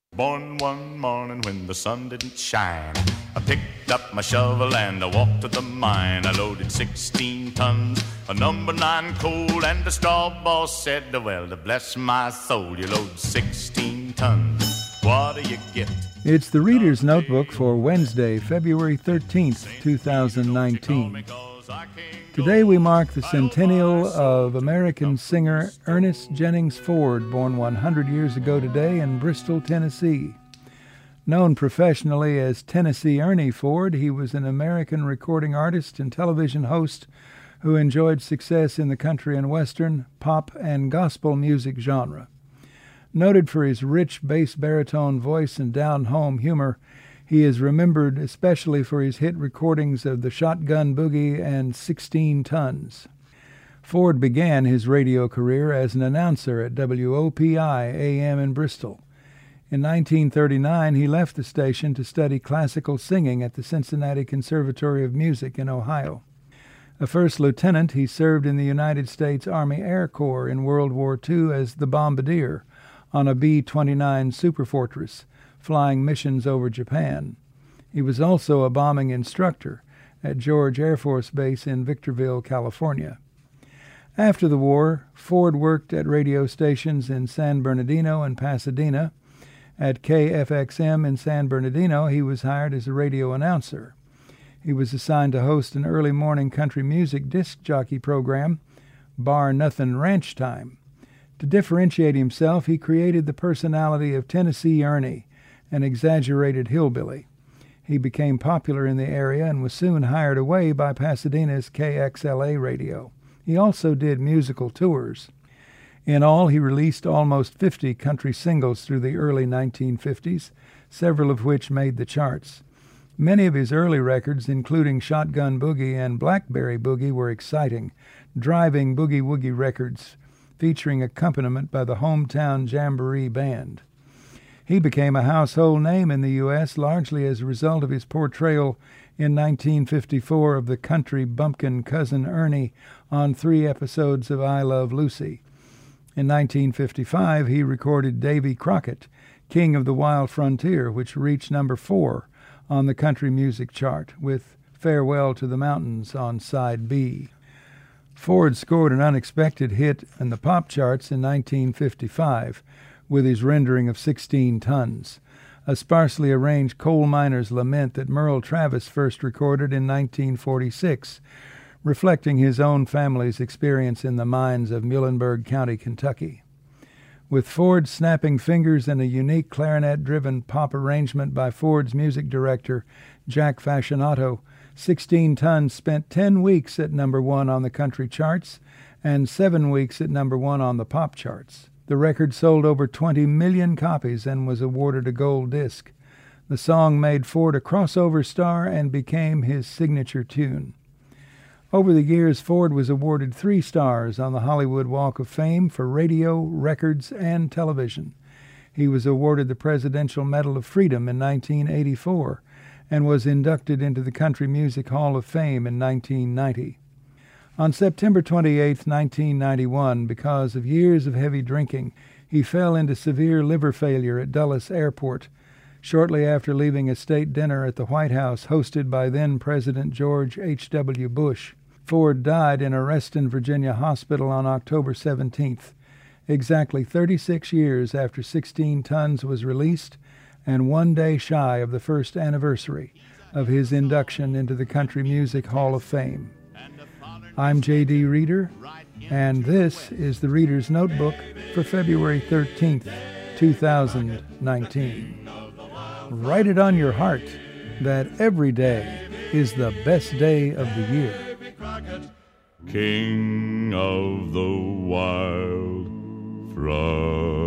Born one morning when the sun didn't shine, I picked up my shovel and I walked to the mine. I loaded 16 tons of number 9 coal, and the straw boss said, well, to bless my soul, you load 16 tons. What do you get? It's the Reader's Notebook for Wednesday, February 13th, 2019. Today we mark the centennial of American singer Ernest Jennings Ford, born 100 years ago today in Bristol, Tennessee. Known professionally as Tennessee Ernie Ford, he was an American recording artist and television host who enjoyed success in the country and western, pop, and gospel music genre. Noted for his rich bass baritone voice and down-home humor, he is remembered especially for his hit recordings of the Shotgun Boogie and 16 Tons. Ford began his radio career as an announcer at WOPI AM in Bristol. In 1939, he left the station to study classical singing at the Cincinnati Conservatory of Music in Ohio. A first lieutenant, he served in the United States Army Air Corps in World War II as the bombardier on a B-29 Superfortress, flying missions over Japan. He was also a bombing instructor at George Air Force Base in Victorville, California. After the war, Ford worked at radio stations in San Bernardino and Pasadena. At KFXM in San Bernardino, he was hired as a radio announcer. He was assigned to host an early morning country music disc jockey program, Bar Nothin' Ranch Time. To differentiate himself, he created the personality of Tennessee Ernie, an exaggerated hillbilly. He became popular in the area and was soon hired away by Pasadena's KXLA radio. He also did musical tours. In all, he released almost 50 country singles through the early 1950s, several of which made the charts. Many of his early records, including Shotgun Boogie and Blackberry Boogie, were exciting, driving boogie-woogie records, featuring accompaniment by the Hometown Jamboree Band. He became a household name in the U.S. largely as a result of his portrayal in 1954 of the country bumpkin cousin Ernie on 3 episodes of I Love Lucy. In 1955, he recorded Davy Crockett, King of the Wild Frontier, which reached number 4 on the country music chart, with Farewell to the Mountains on side B. Ford scored an unexpected hit in the pop charts in 1955, with his rendering of 16 Tons, a sparsely arranged coal miner's lament that Merle Travis first recorded in 1946, reflecting his own family's experience in the mines of Muhlenberg County, Kentucky. With Ford's snapping fingers and a unique clarinet-driven pop arrangement by Ford's music director, Jack Fascinato, 16 Tons spent 10 weeks at number 1 on the country charts and 7 weeks at number 1 on the pop charts. The record sold over 20 million copies and was awarded a gold disc. The song made Ford a crossover star and became his signature tune. Over the years, Ford was awarded 3 stars on the Hollywood Walk of Fame for radio, records, and television. He was awarded the Presidential Medal of Freedom in 1984 and was inducted into the Country Music Hall of Fame in 1990. On September 28, 1991, because of years of heavy drinking, he fell into severe liver failure at Dulles Airport shortly after leaving a state dinner at the White House hosted by then-President George H.W. Bush. Ford died in a Reston, Virginia hospital on October 17th, exactly 36 years after 16 Tons was released and 1 day shy of the first anniversary of his induction into the Country Music Hall of Fame. I'm J.D. Reader, and this is the Reader's Notebook for February 13th, 2019. Write it on your heart that every day is the best day of the year. King of the Wild Frontier.